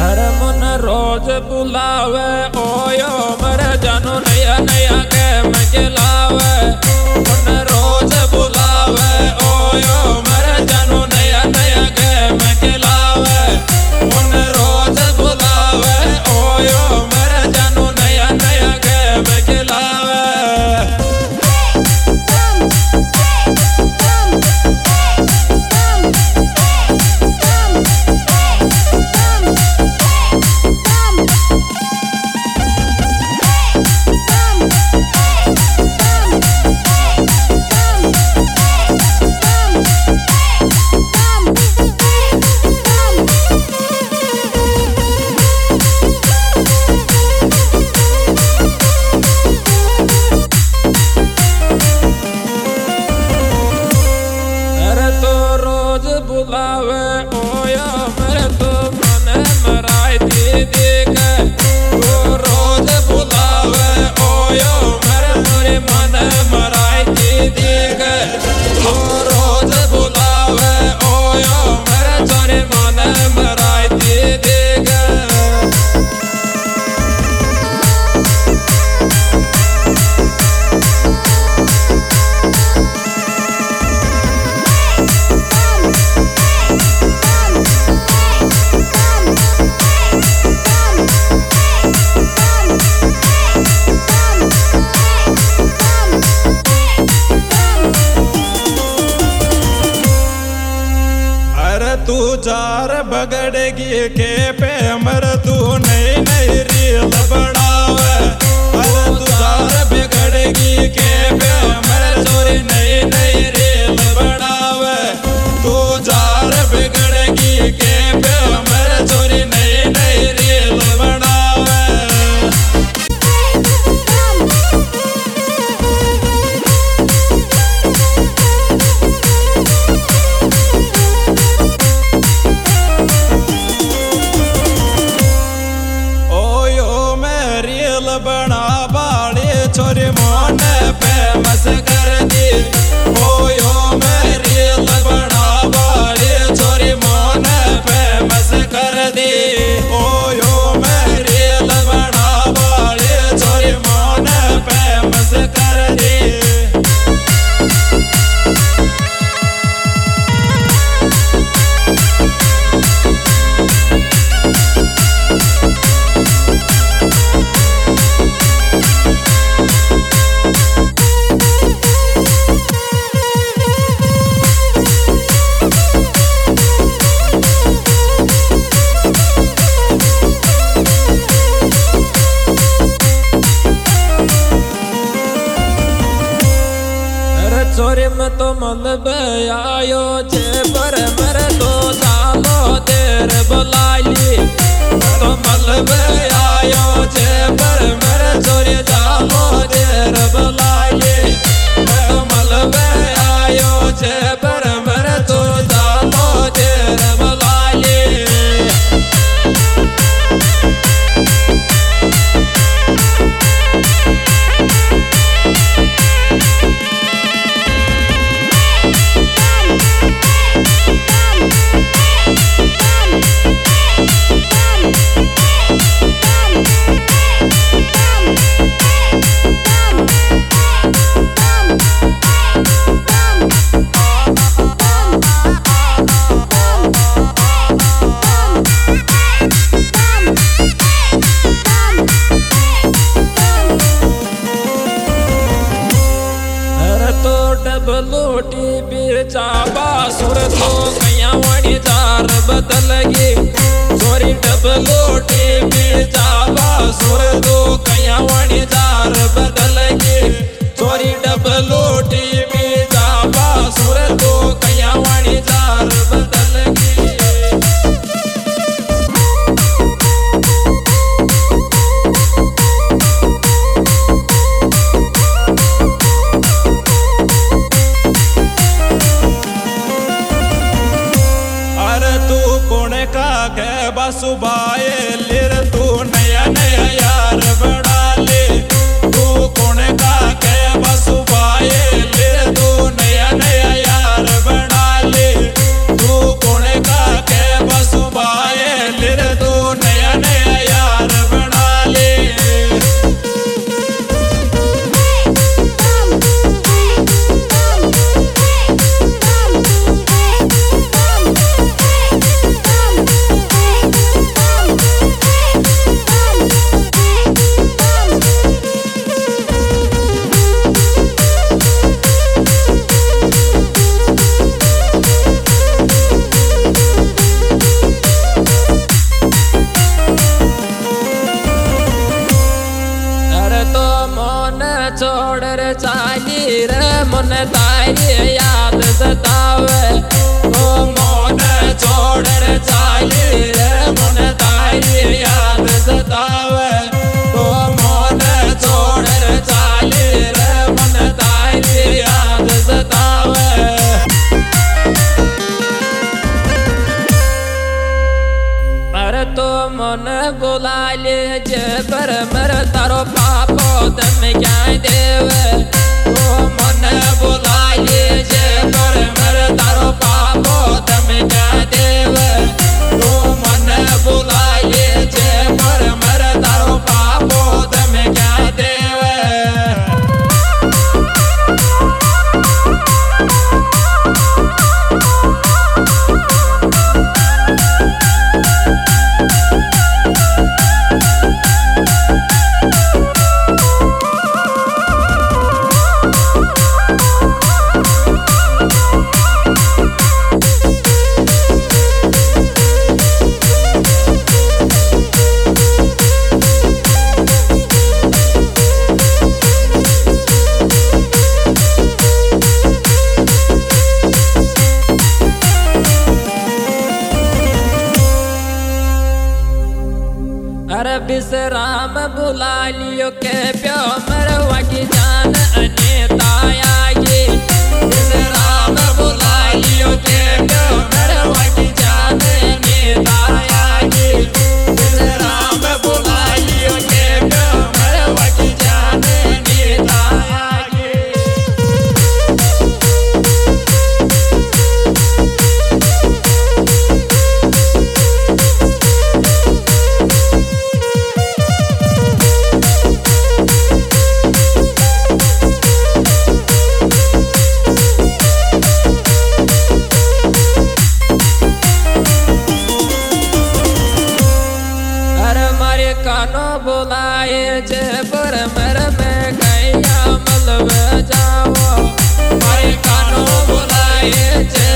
अरे मन रोज बुलावे ओयो मरे जानू नया नया गेम खिलावे। मन रोज बुलावे ओयो मरे जानू नया नया गेम खिलावे। मन रोज बुलावे ओयो मरे जानू नया नया गेम खिलावे। बुलावे ओया मेरे तो मन मराई दीदी के। वो रोज बुलावे ओयो मेरे पूरे मन मराई दीदी के। वो रोज बुलावे ओयो मेरे पूरे मन मराई दीदी के। तू जार बगड़ेगी के पे मर तू नई नई रील बनावे। अरे तू जार बिगड़ेगी के पे मर चोरी नई नई रील बनावे। तू जार बिगड़ेगी के पे मर चोरी नई नई रील बनावे। बना बाड़ी छोरी मोन फेमस कर दी। ओयो मेरी बना बाड़ी छोरी मोन फेमस कर दी। ओयो मेरी बना बाड़ी छोरी मोन फेमस कर दी। चोरी में तो मलब आयो छे पर मेरे तो सालो देर बुलाई। तो मलब आयो छे पर मेरे चोरी सालो देर बुलाई। तो मलब आयो छे पर मेरे तो सालो देर बुलाई। डबलोटी बिरचाबा सुर तो कया वाणी जार बदलगी। चोरी डबलोटी बिरचाबा सुर तो कया वाणी जार बदलगी। चोरी डबलोटी बिरचाबा सुर तो कया वाणी जार बदलगी। सुबाए लिर तू नया नया यार बना ले। तू कौन का के बसुबाए लिर तू नया नया यार बना ले। तू कौन का के बसुबाए लिर तू नया मन तारी याद सतावे तो मन छोड़ चाली रे मन तारी याद सतावे तो मन छोड़ चाली रे मन तारी याद सतावे। अरे तो मन बुला ले पर मर तारो पापो तम क्या देवे तो मन बुला ले पर मर तारो पापो तम क्या देवे तो मन बुला ले पर मर तारो पापो तम क्या देवे। अरे विश्राम बुला लियो के प्यो मरवा की जान अनेता आगे विश्राम बुला लियो के प्यो मरवा की जान अनेता आगे विश्राम बुला लियो के प्यो मरवा की जान अनेता आगे। कानो बुलाए जे पर मर में गैया मलब जाओ मारे कानो बुलाए जे